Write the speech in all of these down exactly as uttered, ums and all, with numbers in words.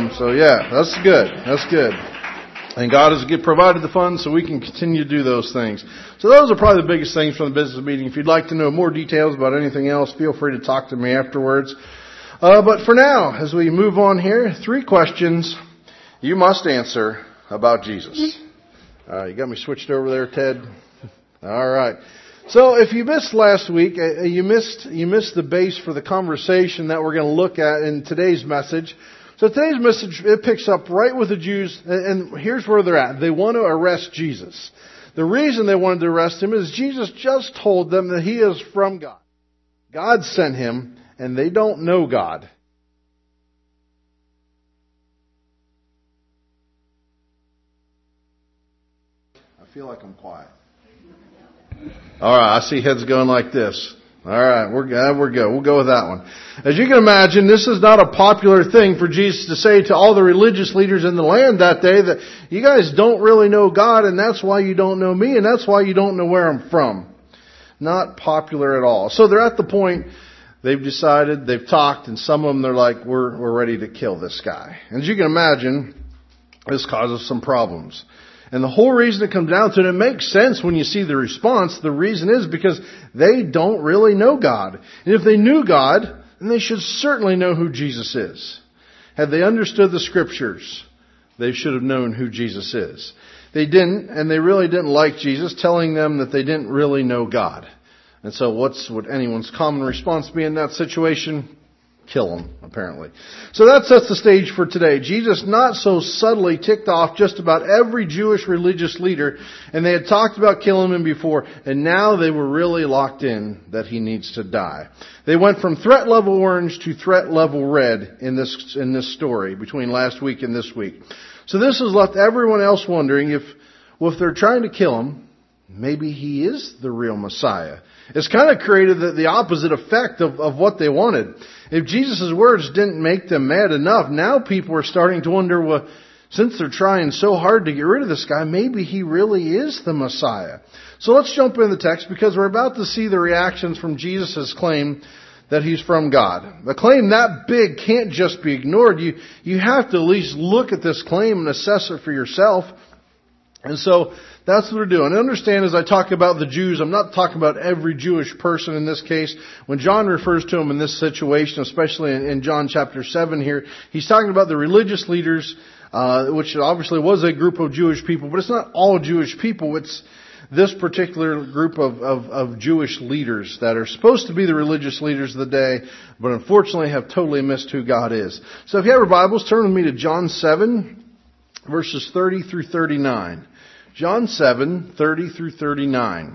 them. So yeah, that's good. That's good. And God has provided the funds so we can continue to do those things. So those are probably the biggest things from the business meeting. If you'd like to know more details about anything else, feel free to talk to me afterwards. Uh, but for now, as we move on here, three questions you must answer about Jesus. Uh, you got me switched over there, Ted? All right. So if you missed last week, uh, you missed you missed the base for the conversation that we're going to look at in today's message. So today's message, it picks up right with the Jews, and here's where they're at. They want to arrest Jesus. The reason they wanted to arrest him is Jesus just told them that he is from God. God sent him, and they don't know God. I feel like I'm quiet. All right, I see heads going like this. All right, we're good. We're good. We'll go with that one. As you can imagine, this is not a popular thing for Jesus to say to all the religious leaders in the land that day, that you guys don't really know God, and that's why you don't know me, and that's why you don't know where I'm from. Not popular at all. So they're at the point, they've decided, they've talked, and some of them, they're like, we're, we're ready to kill this guy. And as you can imagine, this causes some problems. And the whole reason it comes down to, and it makes sense when you see the response, the reason is because they don't really know God. And if they knew God, then they should certainly know who Jesus is. Had they understood the Scriptures, they should have known who Jesus is. They didn't, and they really didn't like Jesus, telling them that they didn't really know God. And so what's would anyone's common response be in that situation? Kill him, apparently. So that sets the stage for today. Jesus not so subtly ticked off just about every Jewish religious leader, and they had talked about killing him before, and now they were really locked in that he needs to die. They went from threat level orange to threat level red in this in this story between last week and this week. So this has left everyone else wondering if, well, if they're trying to kill him, maybe he is the real Messiah. It's kind of created the, the opposite effect of, of what they wanted. If Jesus' words didn't make them mad enough, now people are starting to wonder, well, since they're trying so hard to get rid of this guy, maybe he really is the Messiah. So let's jump in the text, because we're about to see the reactions from Jesus' claim that he's from God. The claim that big can't just be ignored. You, you have to at least look at this claim and assess it for yourself. And so that's what we're doing. And understand, as I talk about the Jews, I'm not talking about every Jewish person in this case. When John refers to them in this situation, especially in, in John chapter seven here, he's talking about the religious leaders, uh, which obviously was a group of Jewish people, but it's not all Jewish people. It's this particular group of, of, of Jewish leaders that are supposed to be the religious leaders of the day, but unfortunately have totally missed who God is. So if you have your Bibles, turn with me to John seven, verses thirty through thirty-nine. John seven, thirty through thirty-nine.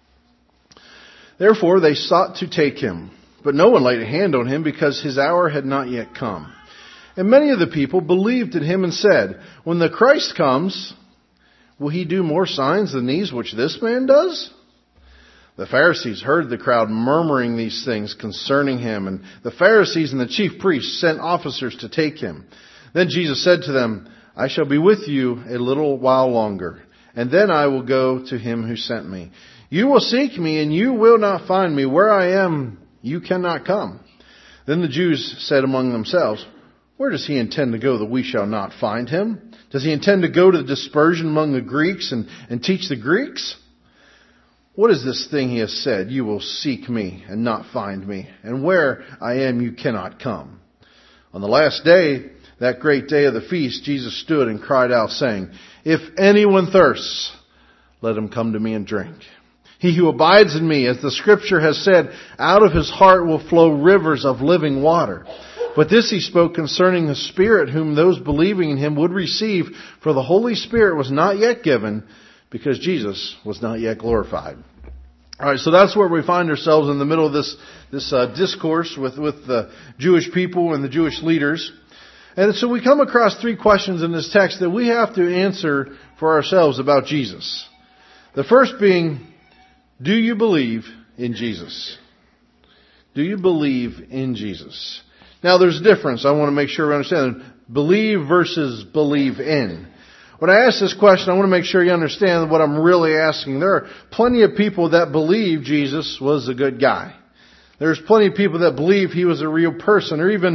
Therefore they sought to take him, but no one laid a hand on him, because his hour had not yet come. And many of the people believed in him and said, when the Christ comes, will he do more signs than these which this man does? The Pharisees heard the crowd murmuring these things concerning him, and the Pharisees and the chief priests sent officers to take him. Then Jesus said to them, I shall be with you a little while longer, and then I will go to him who sent me. You will seek me, and you will not find me. Where I am, you cannot come. Then the Jews said among themselves, where does he intend to go that we shall not find him? Does he intend to go to the dispersion among the Greeks and, and teach the Greeks? What is this thing he has said? You will seek me and not find me, and where I am, you cannot come. On the last day, that great day of the feast, Jesus stood and cried out, saying, if anyone thirsts, let him come to me and drink. He who abides in me, as the Scripture has said, out of his heart will flow rivers of living water. But this he spoke concerning the Spirit, whom those believing in him would receive, for the Holy Spirit was not yet given, because Jesus was not yet glorified. All right, so that's where we find ourselves, in the middle of this this uh, discourse with with the Jewish people and the Jewish leaders. And so we come across three questions in this text that we have to answer for ourselves about Jesus. The first being, do you believe in Jesus? Do you believe in Jesus? Now there's a difference. I want to make sure we understand. Believe versus believe in. When I ask this question, I want to make sure you understand what I'm really asking. There are plenty of people that believe Jesus was a good guy. There's plenty of people that believe he was a real person, or even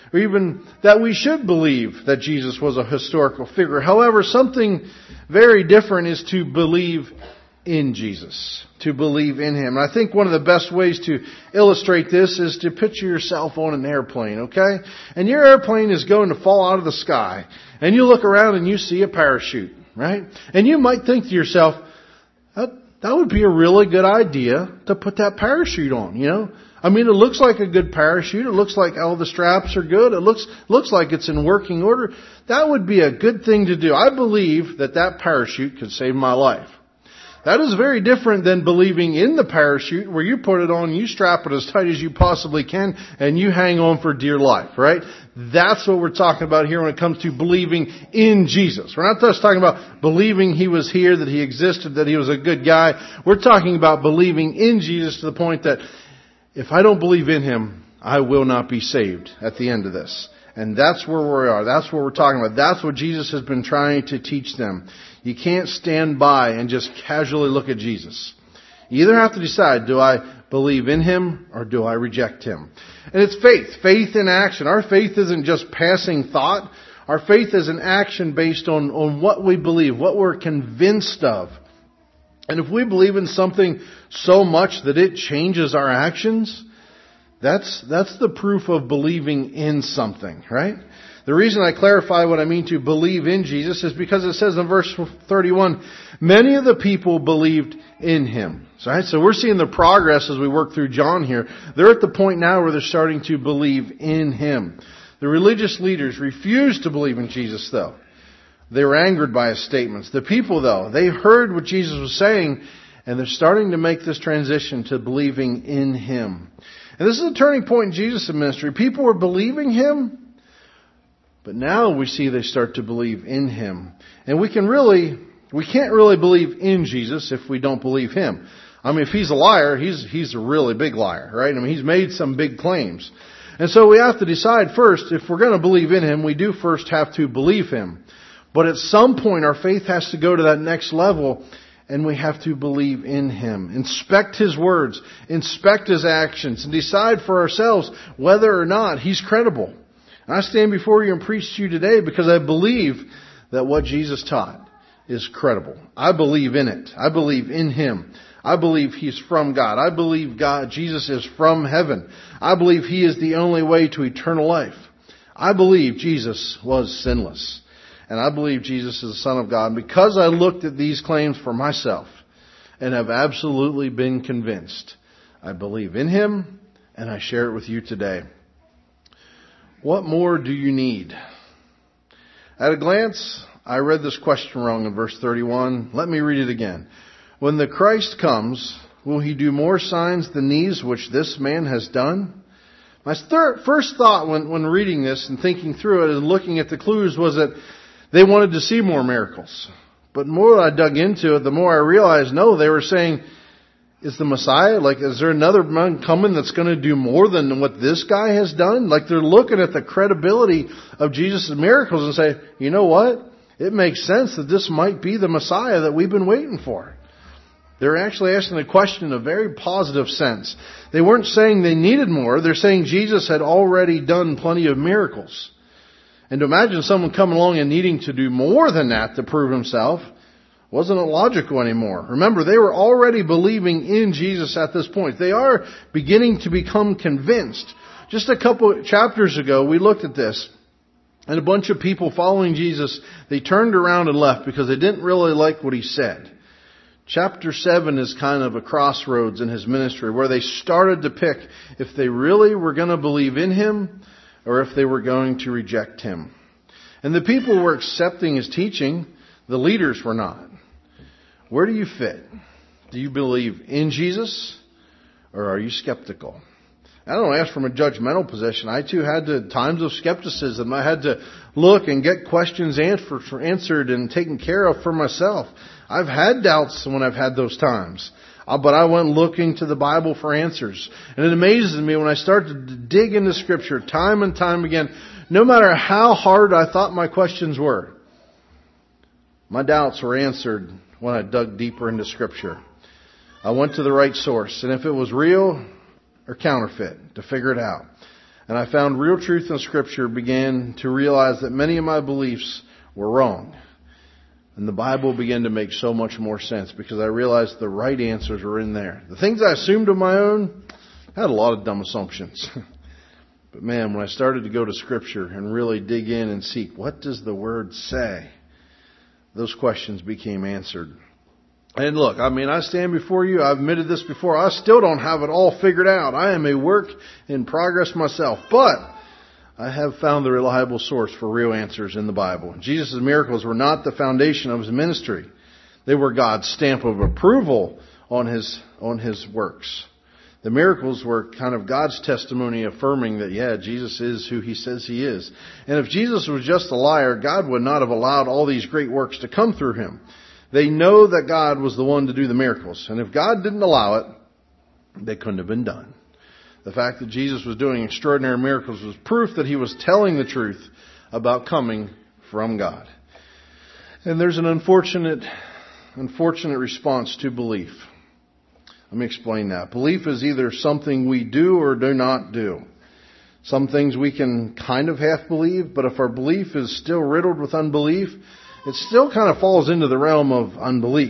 or even that we should believe that Jesus was a historical figure. However, something very different is to believe in Jesus, to believe in Him. And I think one of the best ways to illustrate this is to picture yourself on an airplane, okay? And your airplane is going to fall out of the sky. And you look around and you see a parachute, right? And you might think to yourself, that, that would be a really good idea to put that parachute on, you know? I mean, it looks like a good parachute. It looks like all the straps are good. It looks looks like it's in working order. That would be a good thing to do. I believe that that parachute could save my life. That is very different than believing in the parachute where you put it on, you strap it as tight as you possibly can, and you hang on for dear life, right? That's what we're talking about here when it comes to believing in Jesus. We're not just talking about believing He was here, that He existed, that He was a good guy. We're talking about believing in Jesus to the point that if I don't believe in Him, I will not be saved at the end of this. And that's where we are. That's what we're talking about. That's what Jesus has been trying to teach them. You can't stand by and just casually look at Jesus. You either have to decide, do I believe in Him or do I reject Him? And it's faith. Faith in action. Our faith isn't just passing thought. Our faith is an action based on, on what we believe, what we're convinced of. And if we believe in something so much that it changes our actions, that's that's the proof of believing in something, right? The reason I clarify what I mean to believe in Jesus is because it says in verse thirty-one, many of the people believed in Him. So, right? So we're seeing the progress as we work through John here. They're at the point now where they're starting to believe in Him. The religious leaders refused to believe in Jesus, though. They were angered by His statements. The people, though, they heard what Jesus was saying, and they're starting to make this transition to believing in Him. And this is a turning point in Jesus' ministry. People were believing Him, but now we see they start to believe in Him. And we can really, we can't really believe in Jesus if we don't believe Him. I mean, if He's a liar, He's, He's a really big liar, right? I mean, He's made some big claims. And so we have to decide first, if we're going to believe in Him, we do first have to believe Him. But at some point, our faith has to go to that next level, and we have to believe in Him. Inspect His words, inspect His actions, and decide for ourselves whether or not He's credible. And I stand before you and preach to you today because I believe that what Jesus taught is credible. I believe in it. I believe in Him. I believe He's from God. I believe God, Jesus is from heaven. I believe He is the only way to eternal life. I believe Jesus was sinless. And I believe Jesus is the Son of God because I looked at these claims for myself and have absolutely been convinced. I believe in Him and I share it with you today. What more do you need? At a glance, I read this question wrong in verse thirty-one. Let me read it again. When the Christ comes, will He do more signs than these which this man has done? My third, first thought when, when reading this and thinking through it and looking at the clues was that they wanted to see more miracles. But the more I dug into it, the more I realized, no, they were saying, is the Messiah, like, is there another man coming that's going to do more than what this guy has done? Like, they're looking at the credibility of Jesus' miracles and say, you know what? It makes sense that this might be the Messiah that we've been waiting for. They're actually asking the question in a very positive sense. They weren't saying they needed more. They're saying Jesus had already done plenty of miracles. And to imagine someone coming along and needing to do more than that to prove himself wasn't logical anymore. Remember, they were already believing in Jesus at this point. They are beginning to become convinced. Just a couple chapters ago, we looked at this. And a bunch of people following Jesus, they turned around and left because they didn't really like what He said. Chapter seven is kind of a crossroads in His ministry where they started to pick if they really were going to believe in Him or if they were going to reject Him. And the people were accepting His teaching. The leaders were not. Where do you fit? Do you believe in Jesus or are you skeptical? I don't ask from a judgmental position. I too had to, times of skepticism. I had to look and get questions answered and taken care of for myself. I've had doubts when I've had those times. But I went looking to the Bible for answers. And it amazes me when I start to dig into Scripture time and time again, no matter how hard I thought my questions were, my doubts were answered when I dug deeper into Scripture. I went to the right source. And if it was real or counterfeit, to figure it out. and I found real truth in Scripture, began to realize that many of my beliefs were wrong. And the Bible began to make so much more sense because I realized the right answers were in there. The things I assumed of my own, I had a lot of dumb assumptions. But man, when I started to go to Scripture and really dig in and seek, what does the Word say? Those questions became answered. And look, I mean, I stand before you. I've admitted this before. I still don't have it all figured out. I am a work in progress myself. But I have found the reliable source for real answers in the Bible. Jesus' miracles were not the foundation of His ministry. They were God's stamp of approval on His, on His works. The miracles were kind of God's testimony affirming that, yeah, Jesus is who He says He is. And if Jesus was just a liar, God would not have allowed all these great works to come through Him. They know that God was the one to do the miracles. And if God didn't allow it, they couldn't have been done. The fact that Jesus was doing extraordinary miracles was proof that He was telling the truth about coming from God. And there's an unfortunate, unfortunate response to belief. Let me explain that. Belief is either something we do or do not do. Some things we can kind of half believe, but if our belief is still riddled with unbelief, it still kind of falls into the realm of unbelief.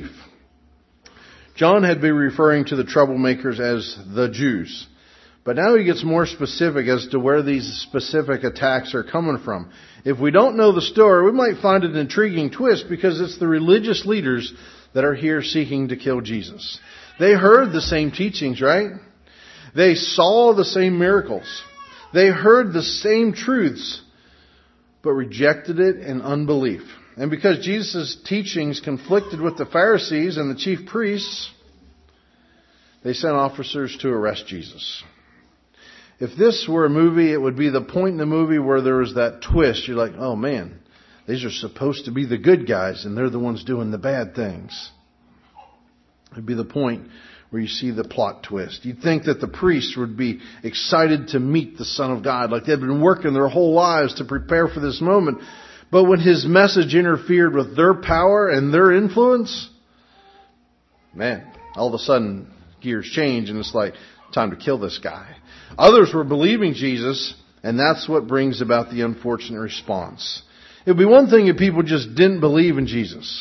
John had been referring to the troublemakers as the Jews. But now he gets more specific as to where these specific attacks are coming from. If we don't know the story, we might find it an intriguing twist because it's the religious leaders that are here seeking to kill Jesus. They heard the same teachings, right? They saw the same miracles. They heard the same truths, but rejected it in unbelief. And because Jesus' teachings conflicted with the Pharisees and the chief priests, they sent officers to arrest Jesus. If this were a movie, it would be the point in the movie where there was that twist. You're like, oh man, these are supposed to be the good guys and they're the ones doing the bad things. It'd be the point where you see the plot twist. You'd think that the priests would be excited to meet the Son of God, like they'd been working their whole lives to prepare for this moment. But when His message interfered with their power and their influence, man, all of a sudden gears change and it's like, time to kill this guy. Others were believing Jesus, and that's what brings about the unfortunate response. It would be one thing if people just didn't believe in Jesus.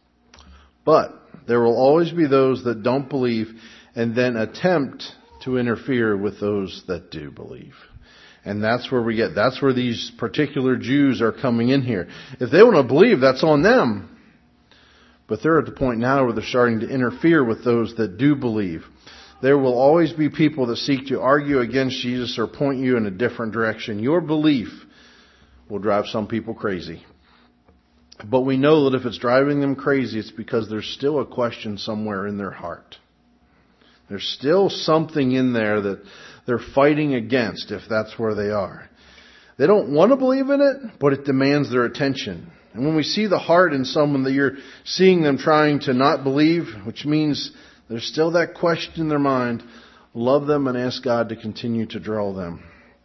But there will always be those that don't believe and then attempt to interfere with those that do believe. And that's where we get, that's where these particular Jews are coming in here. If they want to believe, that's on them. But they're at the point now where they're starting to interfere with those that do believe. There will always be people that seek to argue against Jesus or point you in a different direction. Your belief will drive some people crazy. But we know that if it's driving them crazy, it's because there's still a question somewhere in their heart. There's still something in there that they're fighting against if that's where they are. They don't want to believe in it, but it demands their attention. And when we see the heart in someone that you're seeing them trying to not believe, which means there's still that question in their mind, love them and ask God to continue to draw them.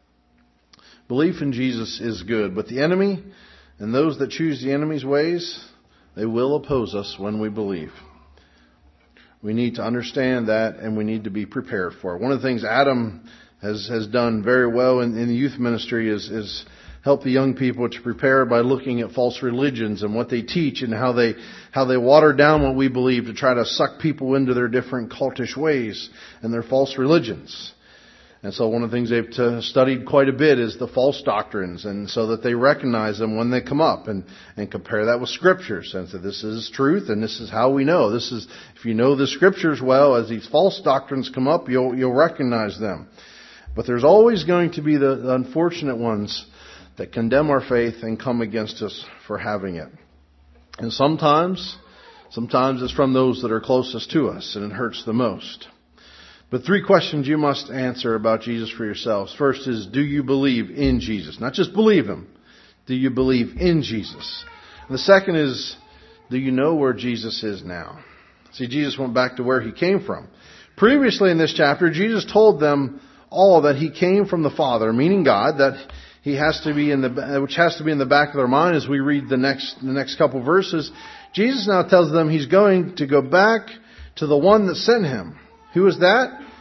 Belief in Jesus is good, but the enemy and those that choose the enemy's ways, they will oppose us when we believe. We need to understand that and we need to be prepared for it. One of the things Adam has, has done very well in, in the youth ministry is, is help the young people to prepare by looking at false religions and what they teach and how they how they water down what we believe to try to suck people into their different cultish ways and their false religions. And so one of the things they've t- studied quite a bit is the false doctrines, and so that they recognize them when they come up and, and compare that with scriptures and say this is truth and this is how we know. This is, if you know the scriptures well, as these false doctrines come up, you'll you'll recognize them. But there's always going to be the, the unfortunate ones that condemn our faith and come against us for having it. And sometimes, sometimes it's from those that are closest to us, and it hurts the most. But three questions you must answer about Jesus for yourselves. First is, do you believe in Jesus? Not just believe Him. Do you believe in Jesus? And the second is, do you know where Jesus is now? See, Jesus went back to where He came from. Previously in this chapter, Jesus told them all that He came from the Father, meaning God, that He has to be in the, which has to be in the back of their mind as we read the next, the next couple verses. Jesus now tells them He's going to go back to the one that sent Him. Who is that?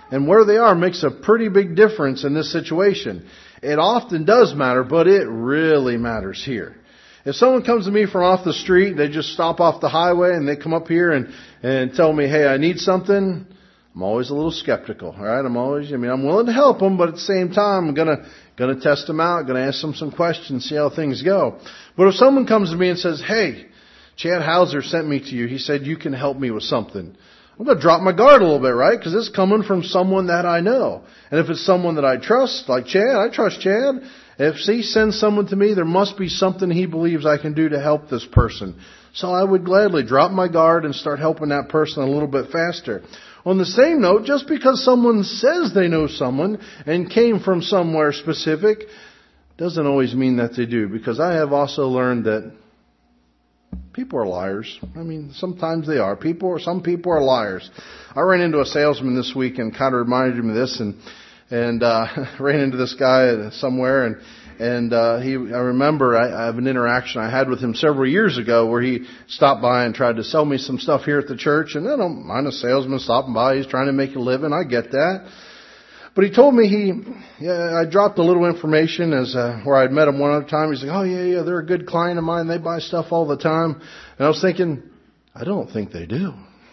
And where they are makes a pretty big difference in this situation. It often does matter, but it really matters here. If someone comes to me from off the street, they just stop off the highway and they come up here and, and tell me, hey, I need something, I'm always a little skeptical, all right? I'm always, I mean, I'm willing to help them, but at the same time, I'm gonna, gonna test them out, gonna ask them some questions, see how things go. But if someone comes to me and says, hey, Chad Hauser sent me to you, he said you can help me with something, I'm going to drop my guard a little bit, right? Because it's coming from someone that I know. And if it's someone that I trust, like Chad, I trust Chad. If he sends someone to me, there must be something he believes I can do to help this person. So I would gladly drop my guard and start helping that person a little bit faster. On the same note, just because someone says they know someone and came from somewhere specific, doesn't always mean that they do. Because I have also learned that people are liars. I mean, sometimes they are. People, some people are liars. I ran into a salesman this week and kind of reminded him of this, and and uh, ran into this guy somewhere, and and uh, he. I remember I, I have an interaction I had with him several years ago where he stopped by and tried to sell me some stuff here at the church, and I don't mind a salesman stopping by. He's trying to make a living. I get that. But he told me he, yeah, I dropped a little information as uh, where I'd met him one other time. He's like, oh yeah, yeah, they're a good client of mine. They buy stuff all the time. And I was thinking, I don't think they do.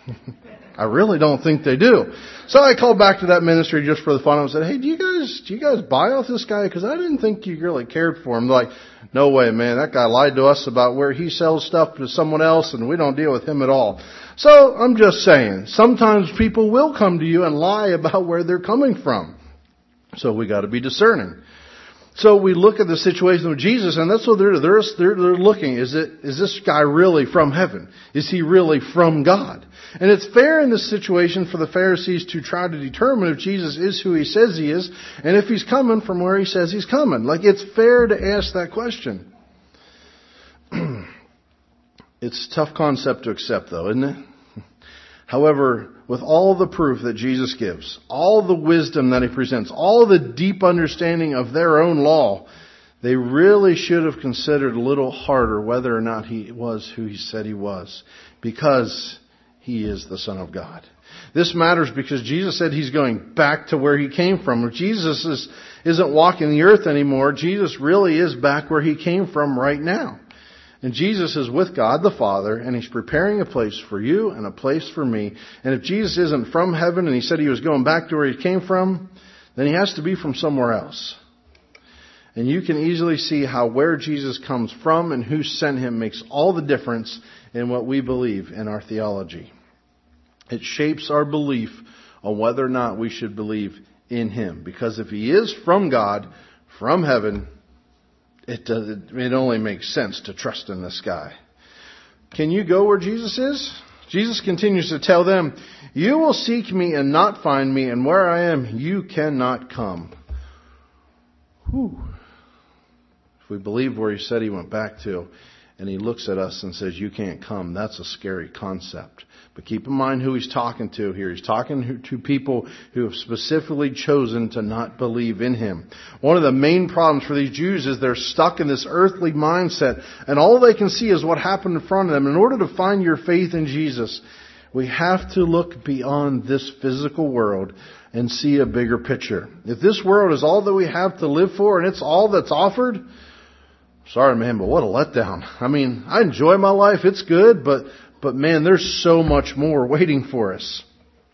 I really don't think they do. So I called back to that ministry just for the fun. I said, hey, do you guys, do you guys buy off this guy? Because I didn't think you really cared for him. They're like, no way, man. That guy lied to us about where he sells stuff to someone else, and we don't deal with him at all. So I'm just saying, sometimes people will come to you and lie about where they're coming from. So we got to be discerning. So we look at the situation with Jesus, and that's what they're they're they're, they're looking. Is it is this guy really from heaven? Is he really from God? And it's fair in this situation for the Pharisees to try to determine if Jesus is who he says he is, and if he's coming from where he says he's coming. Like, it's fair to ask that question. It's a tough concept to accept, though, isn't it? However, with all the proof that Jesus gives, all the wisdom that he presents, all the deep understanding of their own law, they really should have considered a little harder whether or not he was who he said he was, because he is the Son of God. This matters because Jesus said he's going back to where he came from. If Jesus is, isn't walking the earth anymore, Jesus really is back where he came from right now. And Jesus is with God the Father, and he's preparing a place for you and a place for me. And if Jesus isn't from heaven and he said he was going back to where he came from, then he has to be from somewhere else. And you can easily see how where Jesus comes from and who sent him makes all the difference in what we believe in our theology. It shapes our belief on whether or not we should believe in him. Because if he is from God, from heaven, It does. It only makes sense to trust in this guy. Can you go where Jesus is? Jesus continues to tell them, you will seek me and not find me, and where I am, you cannot come. Whew. If we believe where he said he went back to, and he looks at us and says, you can't come, that's a scary concept. But keep in mind who he's talking to here. He's talking to people who have specifically chosen to not believe in him. One of the main problems for these Jews is they're stuck in this earthly mindset, and all they can see is what happened in front of them. In order to find your faith in Jesus, we have to look beyond this physical world and see a bigger picture. If this world is all that we have to live for and it's all that's offered, sorry man, but what a letdown. I mean, I enjoy my life, it's good, but But man, there's so much more waiting for us.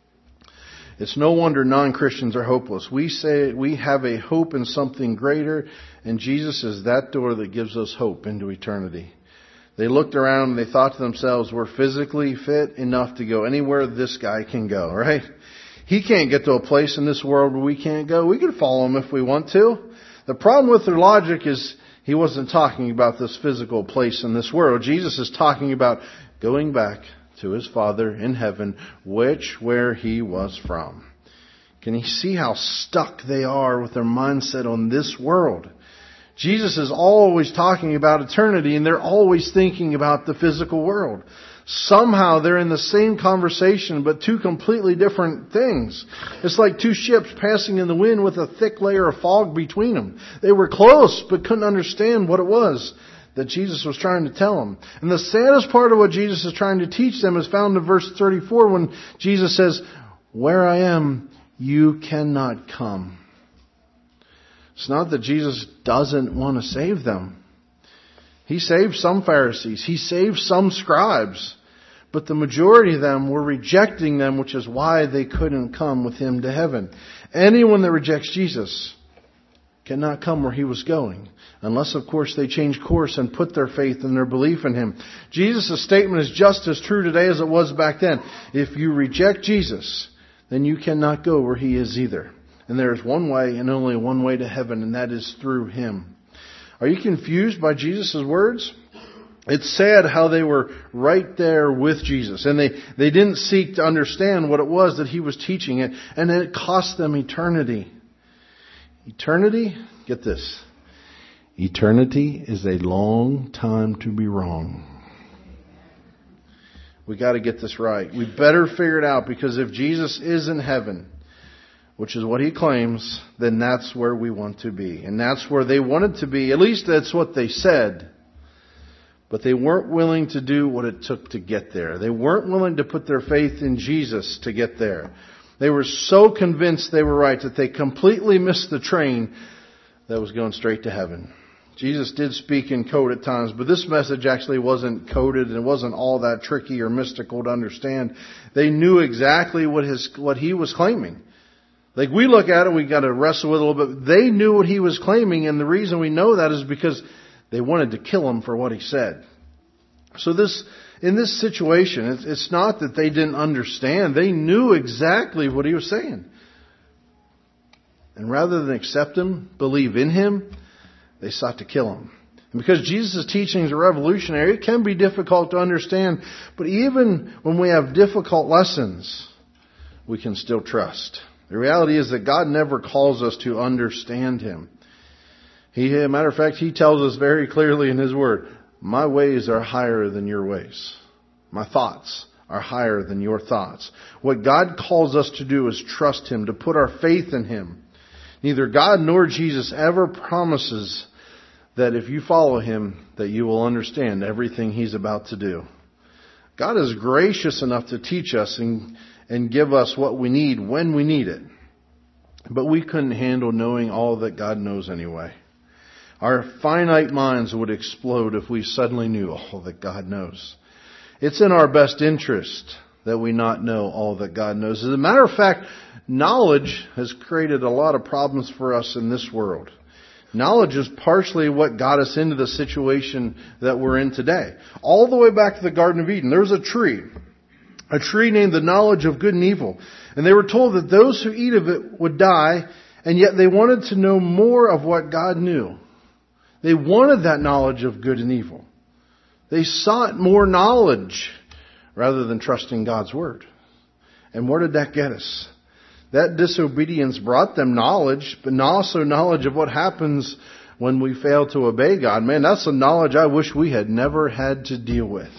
It's no wonder non-Christians are hopeless. We say we have a hope in something greater, and Jesus is that door that gives us hope into eternity. They looked around and they thought to themselves, we're physically fit enough to go anywhere this guy can go, right? He can't get to a place in this world where we can't go. We could follow him if we want to. The problem with their logic is he wasn't talking about this physical place in this world. Jesus is talking about going back to his Father in heaven, which where he was from. Can you see how stuck they are with their mindset on this world? Jesus is always talking about eternity, and they're always thinking about the physical world. Somehow they're in the same conversation, but two completely different things. It's like two ships passing in the wind with a thick layer of fog between them. They were close, but couldn't understand what it was that Jesus was trying to tell them. And the saddest part of what Jesus is trying to teach them is found in verse thirty-four when Jesus says, where I am, you cannot come. It's not that Jesus doesn't want to save them. He saved some Pharisees. He saved some scribes. But the majority of them were rejecting them, which is why they couldn't come with Him to heaven. Anyone that rejects Jesus cannot come where He was going. Unless, of course, they change course and put their faith and their belief in Him. Jesus' statement is just as true today as it was back then. If you reject Jesus, then you cannot go where He is either. And there is one way and only one way to heaven, and that is through Him. Are you confused by Jesus' words? It's sad how they were right there with Jesus. And they, they didn't seek to understand what it was that He was teaching. It, and it cost them eternity. Eternity? Get this. Eternity is a long time to be wrong. We got to get this right. We better figure it out, because if Jesus is in heaven, which is what He claims, then that's where we want to be. And that's where they wanted to be. At least that's what they said. But they weren't willing to do what it took to get there. They weren't willing to put their faith in Jesus to get there. They were so convinced they were right that they completely missed the train that was going straight to heaven. Jesus did speak in code at times, but this message actually wasn't coded and it wasn't all that tricky or mystical to understand. They knew exactly what his what He was claiming. Like we look at it, we got to wrestle with it a little bit. They knew what He was claiming, and the reason we know that is because they wanted to kill Him for what He said. So this, in this situation, it's, it's not that they didn't understand. They knew exactly what He was saying. And rather than accept Him, believe in Him, they sought to kill Him. And because Jesus' teachings are revolutionary, it can be difficult to understand. But even when we have difficult lessons, we can still trust. The reality is that God never calls us to understand Him. He, as a matter of fact, He tells us very clearly in His Word, my ways are higher than your ways. My thoughts are higher than your thoughts. What God calls us to do is trust Him, to put our faith in Him. Neither God nor Jesus ever promises that if you follow Him, that you will understand everything He's about to do. God is gracious enough to teach us and, and give us what we need when we need it. But we couldn't handle knowing all that God knows anyway. Our finite minds would explode if we suddenly knew all that God knows. It's in our best interest that we not know all that God knows. As a matter of fact, knowledge has created a lot of problems for us in this world. Knowledge is partially what got us into the situation that we're in today. All the way back to the Garden of Eden, there was a tree. A tree named the knowledge of good and evil. And they were told that those who eat of it would die, and yet they wanted to know more of what God knew. They wanted that knowledge of good and evil. They sought more knowledge rather than trusting God's Word. And where did that get us? That disobedience brought them knowledge, but also knowledge of what happens when we fail to obey God. Man, that's a knowledge I wish we had never had to deal with.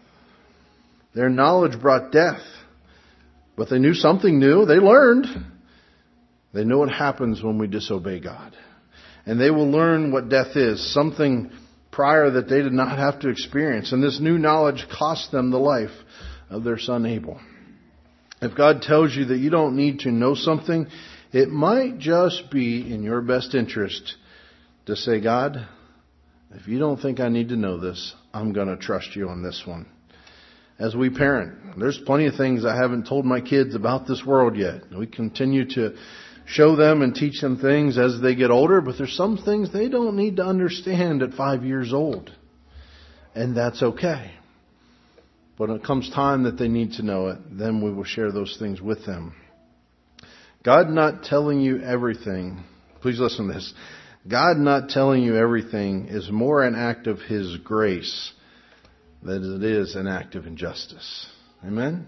Their knowledge brought death. But they knew something new. They learned. They know what happens when we disobey God. And they will learn what death is, something prior that they did not have to experience. And this new knowledge cost them the life of their son Abel. If God tells you that you don't need to know something, it might just be in your best interest to say, God, if you don't think I need to know this, I'm going to trust you on this one. As we parent, there's plenty of things I haven't told my kids about this world yet. We continue to show them and teach them things as they get older, but there's some things they don't need to understand at five years old. And that's okay. But when it comes time that they need to know it, then we will share those things with them. God not telling you everything, please listen to this. God not telling you everything is more an act of His grace than it is an act of injustice. Amen?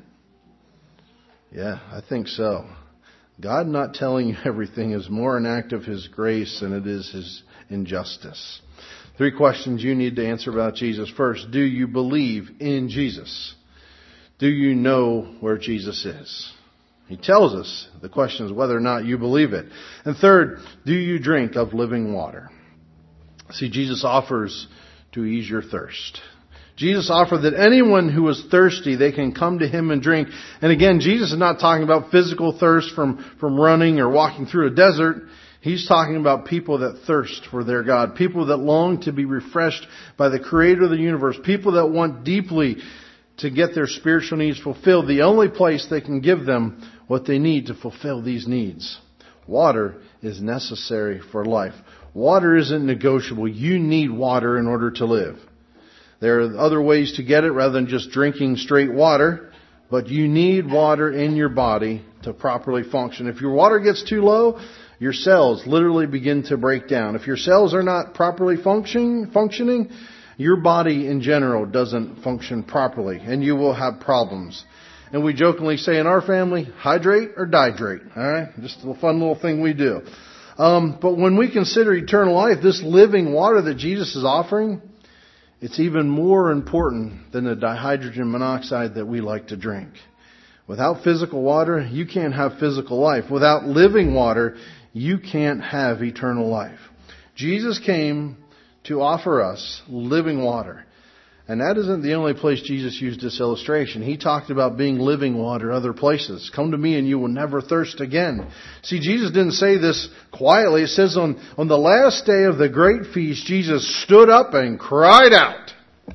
Yeah, I think so. God not telling you everything is more an act of His grace than it is His injustice. Three questions you need to answer about Jesus. First, do you believe in Jesus? Do you know where Jesus is? He tells us. The question is whether or not you believe it. And third, do you drink of living water? See, Jesus offers to ease your thirst. Jesus offered that anyone who is thirsty, they can come to Him and drink. And again, Jesus is not talking about physical thirst from, from running or walking through a desert. He's talking about people that thirst for their God. People that long to be refreshed by the Creator of the universe. People that want deeply to get their spiritual needs fulfilled. The only place they can give them what they need to fulfill these needs. Water is necessary for life. Water isn't negotiable. You need water in order to live. There are other ways to get it rather than just drinking straight water. But you need water in your body to properly function. If your water gets too low, your cells literally begin to break down. If your cells are not properly functioning, functioning, your body in general doesn't function properly, and you will have problems. And we jokingly say in our family, hydrate or dihydrate. All right, just a fun little thing we do. Um, but when we consider eternal life, this living water that Jesus is offering, it's even more important than the dihydrogen monoxide that we like to drink. Without physical water, you can't have physical life. Without living water, you can't have eternal life. Jesus came to offer us living water. And that isn't the only place Jesus used this illustration. He talked about being living water other places. Come to me and you will never thirst again. See, Jesus didn't say this quietly. It says on, on the last day of the great feast, Jesus stood up and cried out.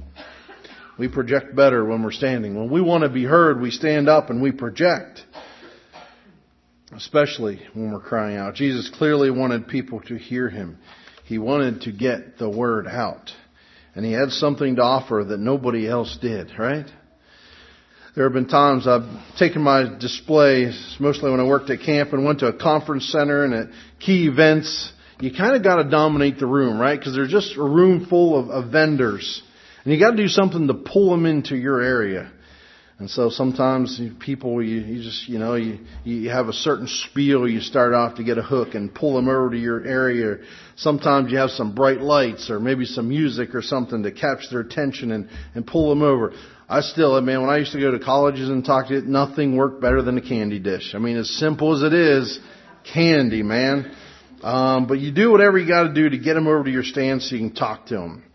We project better when we're standing. When we want to be heard, we stand up and we project. Especially when we're crying out. Jesus clearly wanted people to hear Him. He wanted to get the word out. And He had something to offer that nobody else did, right? There have been times I've taken my displays, mostly when I worked at camp and went to a conference center and at key events. You kind of got to dominate the room, right? Because there's just a room full of, of vendors. And you got to do something to pull them into your area. And so sometimes people, you, you just, you know, you, you have a certain spiel you start off to get a hook and pull them over to your area. Sometimes you have some bright lights or maybe some music or something to catch their attention and, and pull them over. I still, man, when I used to go to colleges and talk to it, nothing worked better than a candy dish. I mean, as simple as it is, candy, man. Um, but you do whatever you got to do to get them over to your stand so you can talk to them.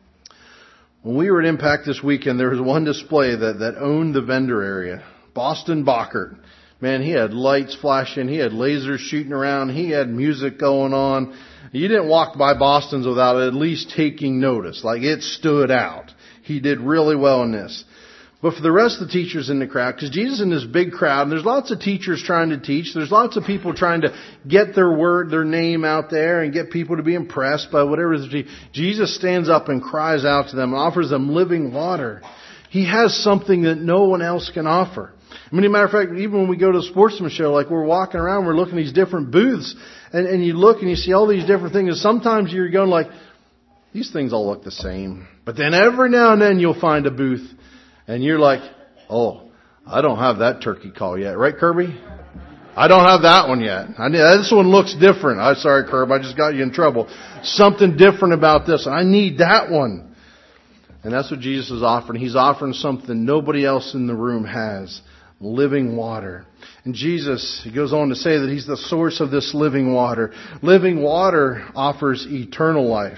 When we were at Impact this weekend, there was one display that, that owned the vendor area. Boston Bockert. Man, he had lights flashing. He had lasers shooting around. He had music going on. You didn't walk by Boston's without at least taking notice. Like, it stood out. He did really well in this. But for the rest of the teachers in the crowd, because Jesus is in this big crowd, and there's lots of teachers trying to teach. There's lots of people trying to get their word, their name out there and get people to be impressed by whatever it is. Jesus stands up and cries out to them and offers them living water. He has something that no one else can offer. I mean, as a matter of fact, even when we go to a sportsman show, like we're walking around, we're looking at these different booths, and, and you look and you see all these different things. And sometimes you're going like, these things all look the same. But then every now and then you'll find a booth and you're like, oh, I don't have that turkey call yet. Right, Kirby? I don't have that one yet. I need, this one looks different. I'm sorry, Kirby. I just got you in trouble. Something different about this. And I need that one. And that's what Jesus is offering. He's offering something nobody else in the room has. Living water. And Jesus, he goes on to say that He's the source of this living water. Living water offers eternal life.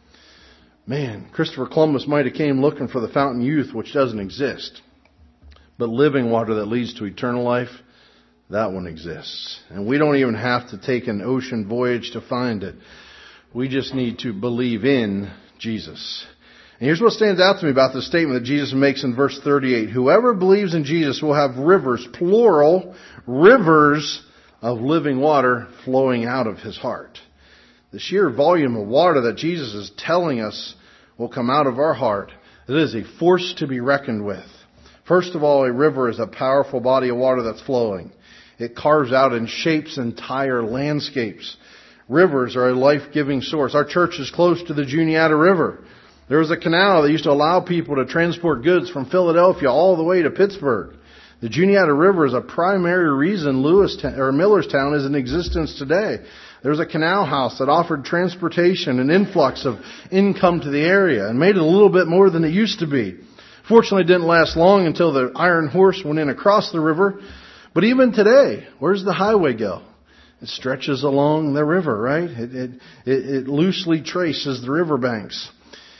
Man, Christopher Columbus might have came looking for the fountain of youth, which doesn't exist. But living water that leads to eternal life, that one exists. And we don't even have to take an ocean voyage to find it. We just need to believe in Jesus. And here's what stands out to me about this statement that Jesus makes in verse thirty-eight. Whoever believes in Jesus will have rivers, plural, rivers of living water flowing out of his heart. The sheer volume of water that Jesus is telling us will come out of our heart. It is a force to be reckoned with. First of all, a river is a powerful body of water that's flowing. It carves out and shapes entire landscapes. Rivers are a life-giving source. Our church is close to the Juniata River. There was a canal that used to allow people to transport goods from Philadelphia all the way to Pittsburgh. The Juniata River is a primary reason Lewistown, or Millerstown is in existence today. There was a canal house that offered transportation and influx of income to the area and made it a little bit more than it used to be. Fortunately, it didn't last long until the Iron Horse went in across the river. But even today, where's the highway go? It stretches along the river, right? It, it, it, it loosely traces the riverbanks.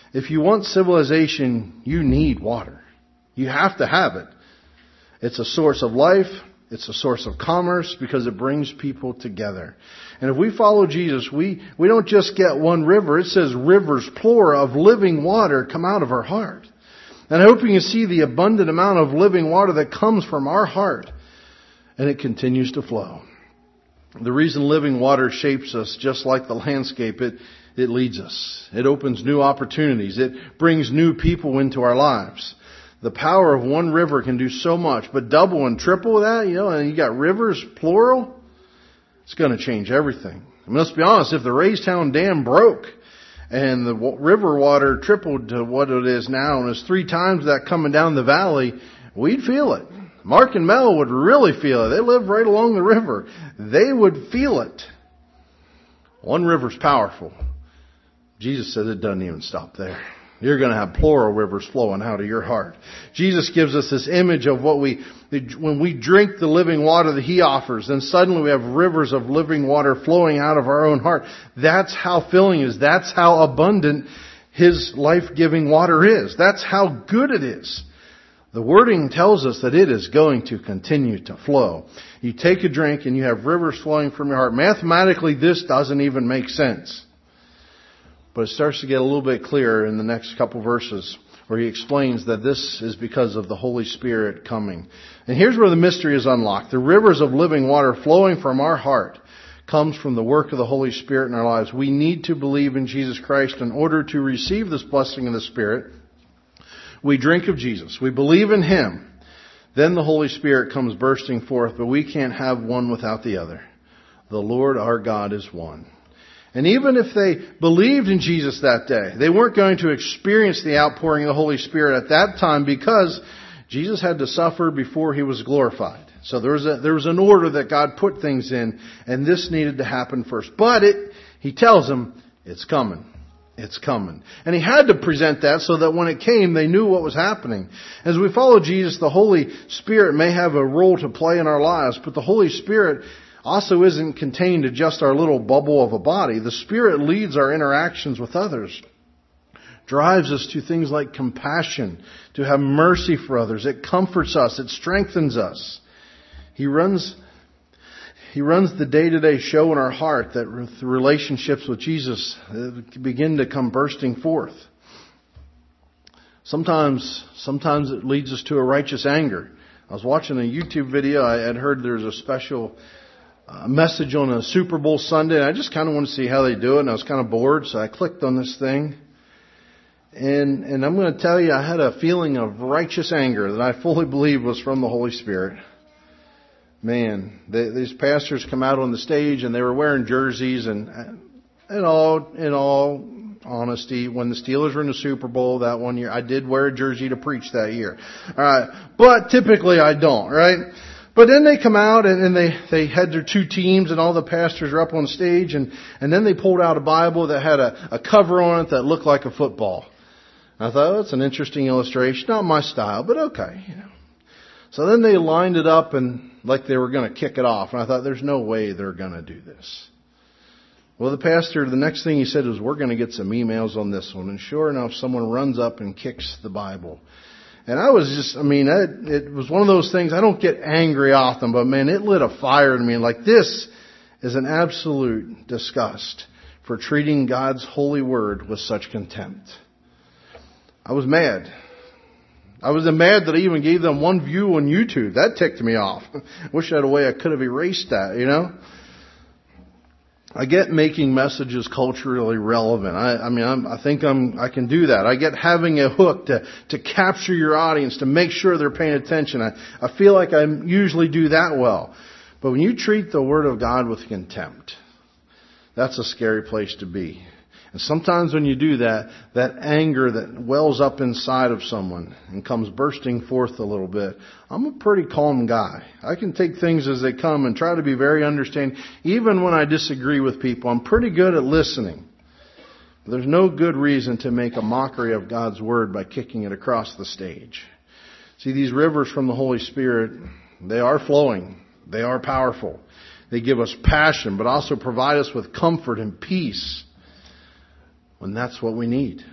If you want civilization, you need water. You have to have it. It's a source of life. It's a source of commerce because it brings people together. And if we follow Jesus, we, we don't just get one river. It says rivers, plural, of living water come out of our heart. And I hope you can see the abundant amount of living water that comes from our heart. And it continues to flow. The reason living water shapes us just like the landscape, it, it leads us. It opens new opportunities. It brings new people into our lives. The power of one river can do so much, but double and triple that, you know, and you got rivers, plural, it's going to change everything. I mean, let's be honest, if the Raystown Dam broke and the river water tripled to what it is now, and it's three times that coming down the valley, we'd feel it. Mark and Mel would really feel it. They live right along the river. They would feel it. One river's powerful. Jesus said it doesn't even stop there. You're going to have plural rivers flowing out of your heart. Jesus gives us this image of what we, when we drink the living water that He offers, then suddenly we have rivers of living water flowing out of our own heart. That's how filling is. That's how abundant His life-giving water is. That's how good it is. The wording tells us that it is going to continue to flow. You take a drink and you have rivers flowing from your heart. Mathematically, this doesn't even make sense. But it starts to get a little bit clearer in the next couple verses where he explains that this is because of the Holy Spirit coming. And here's where the mystery is unlocked. The rivers of living water flowing from our heart comes from the work of the Holy Spirit in our lives. We need to believe in Jesus Christ in order to receive this blessing of the Spirit. We drink of Jesus. We believe in Him. Then the Holy Spirit comes bursting forth, but we can't have one without the other. The Lord our God is one. And even if they believed in Jesus that day, they weren't going to experience the outpouring of the Holy Spirit at that time because Jesus had to suffer before He was glorified. So there was a, there was an order that God put things in, and this needed to happen first. But it, He tells them, it's coming. It's coming. And He had to present that so that when it came, they knew what was happening. As we follow Jesus, the Holy Spirit may have a role to play in our lives, but the Holy Spirit also isn't contained to just our little bubble of a body. The Spirit leads our interactions with others, drives us to things like compassion, to have mercy for others. It comforts us. It strengthens us. He runs, He runs the day-to-day show in our heart that relationships with Jesus begin to come bursting forth. Sometimes, sometimes it leads us to a righteous anger. I was watching a YouTube video. I had heard there's a special a message on a Super Bowl Sunday, and I just kind of want to see how they do it, and I was kind of bored, so I clicked on this thing. And and I'm going to tell you, I had a feeling of righteous anger that I fully believe was from the Holy Spirit. Man, they, these pastors come out on the stage, and they were wearing jerseys, and in all, in all honesty, when the Steelers were in the Super Bowl that one year, I did wear a jersey to preach that year. All right, but typically I don't, right? But then they come out and, and they, they had their two teams and all the pastors are up on stage and, and then they pulled out a Bible that had a, a cover on it that looked like a football. I thought, oh, that's an interesting illustration. Not my style, but okay. You know. So then they lined it up and like they were going to kick it off. And I thought, there's no way they're going to do this. Well, the pastor, the next thing he said was, we're going to get some emails on this one. And sure enough, someone runs up and kicks the Bible. And I was just, I mean, it, it was one of those things, I don't get angry often, but man, it lit a fire in me. Like, this is an absolute disgust for treating God's holy word with such contempt. I was mad. I was mad that I even gave them one view on YouTube. That ticked me off. Wish I had a way I could have erased that, you know. I get making messages culturally relevant. I, I mean, I'm, I think I'm, I can do that. I get having a hook to, to capture your audience, to make sure they're paying attention. I, I feel like I usually do that well. But when you treat the Word of God with contempt, that's a scary place to be. And sometimes when you do that, that anger that wells up inside of someone and comes bursting forth a little bit, I'm a pretty calm guy. I can take things as they come and try to be very understanding. Even when I disagree with people, I'm pretty good at listening. There's no good reason to make a mockery of God's Word by kicking it across the stage. See, these rivers from the Holy Spirit, they are flowing. They are powerful. They give us passion, but also provide us with comfort and peace when that's what we need.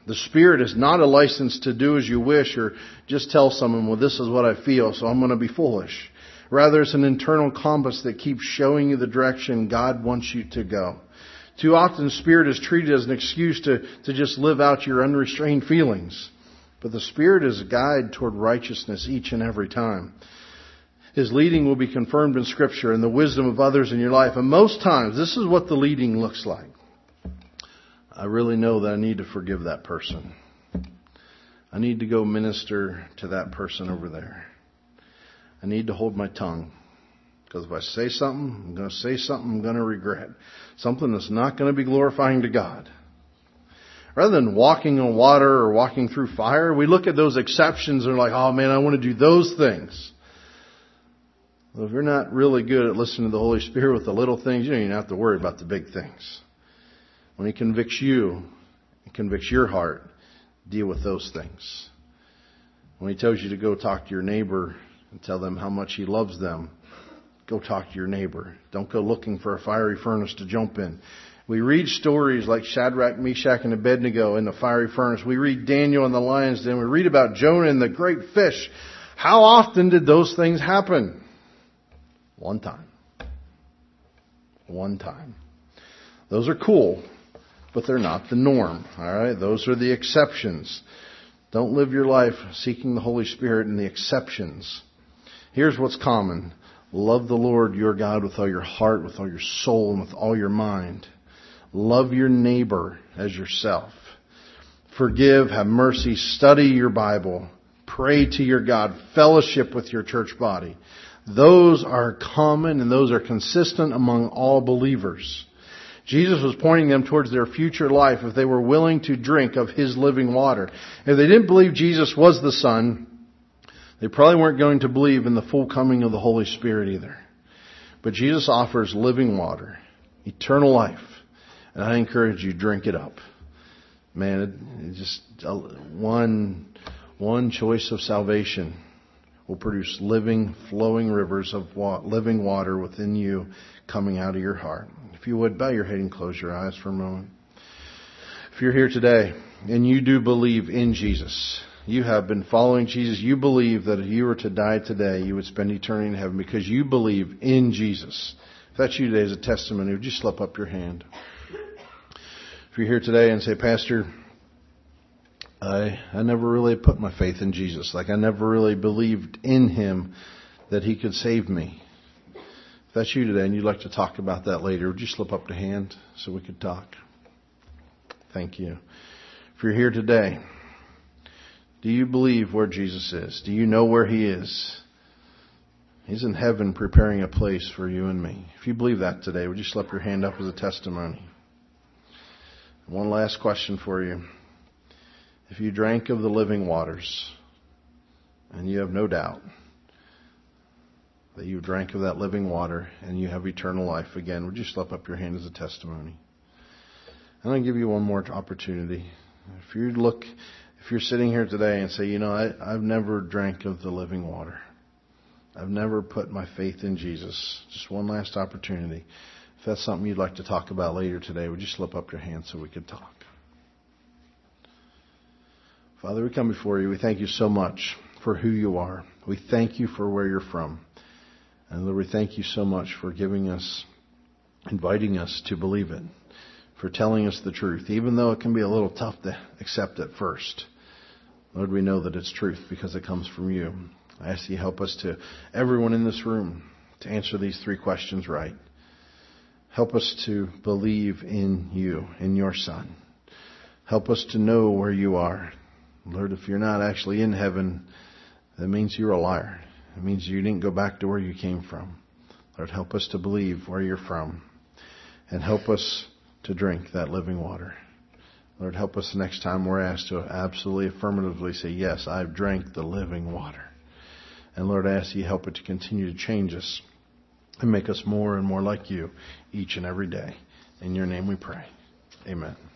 The Spirit is not a license to do as you wish or just tell someone, well, this is what I feel, so I'm going to be foolish. Rather, it's an internal compass that keeps showing you the direction God wants you to go. Too often, the Spirit is treated as an excuse to, to just live out your unrestrained feelings. But the Spirit is a guide toward righteousness each and every time. His leading will be confirmed in Scripture and the wisdom of others in your life. And most times, this is what the leading looks like. I really know that I need to forgive that person. I need to go minister to that person over there. I need to hold my tongue. Because if I say something, I'm going to say something I'm going to regret. Something that's not going to be glorifying to God. Rather than walking on water or walking through fire, we look at those exceptions and are like, oh man, I want to do those things. Well, if you're not really good at listening to the Holy Spirit with the little things, you don't even have to worry about the big things. When He convicts you, He convicts your heart, deal with those things. When He tells you to go talk to your neighbor and tell them how much He loves them, go talk to your neighbor. Don't go looking for a fiery furnace to jump in. We read stories like Shadrach, Meshach, and Abednego in the fiery furnace. We read Daniel in the lion's den. We read about Jonah and the great fish. How often did those things happen? One time. One time. Those are cool, but they're not the norm. All right? Those are the exceptions. Don't live your life seeking the Holy Spirit in the exceptions. Here's what's common. Love the Lord your God with all your heart, with all your soul, and with all your mind. Love your neighbor as yourself. Forgive, have mercy, study your Bible, pray to your God, fellowship with your church body. Those are common and those are consistent among all believers. Jesus was pointing them towards their future life if they were willing to drink of His living water. If they didn't believe Jesus was the Son, they probably weren't going to believe in the full coming of the Holy Spirit either. But Jesus offers living water, eternal life. And I encourage you, drink it up. Man, it, it just one, one choice of salvation will produce living, flowing rivers of wa- living water within you coming out of your heart. If you would, bow your head and close your eyes for a moment. If you're here today and you do believe in Jesus, you have been following Jesus, you believe that if you were to die today, you would spend eternity in heaven because you believe in Jesus. If that's you today as a testimony, would you slip up your hand? If you're here today and say, Pastor, I I never really put my faith in Jesus. Like I never really believed in Him that He could save me. If that's you today and you'd like to talk about that later, would you slip up the hand so we could talk? Thank you. If you're here today, do you believe where Jesus is? Do you know where He is? He's in heaven preparing a place for you and me. If you believe that today, would you slip your hand up as a testimony? One last question for you. If you drank of the living waters, and you have no doubt that you drank of that living water and you have eternal life again, would you slip up your hand as a testimony? I'm going to give you one more opportunity. If you look, if you're sitting here today and say, you know, I, I've never drank of the living water. I've never put my faith in Jesus. Just one last opportunity. If that's something you'd like to talk about later today, would you slip up your hand so we could talk? Father, we come before you. We thank you so much for who you are. We thank you for where you're from. And Lord, we thank you so much for giving us, inviting us to believe it, for telling us the truth, even though it can be a little tough to accept at first. Lord, we know that it's truth because it comes from you. I ask you to help us to, everyone in this room, to answer these three questions right. Help us to believe in you, in your Son. Help us to know where you are. Lord, if you're not actually in heaven, that means you're a liar. It means you didn't go back to where you came from. Lord, help us to believe where you're from. And help us to drink that living water. Lord, help us next time we're asked to absolutely affirmatively say, yes, I've drank the living water. And Lord, I ask you help it to continue to change us and make us more and more like you each and every day. In your name we pray. Amen.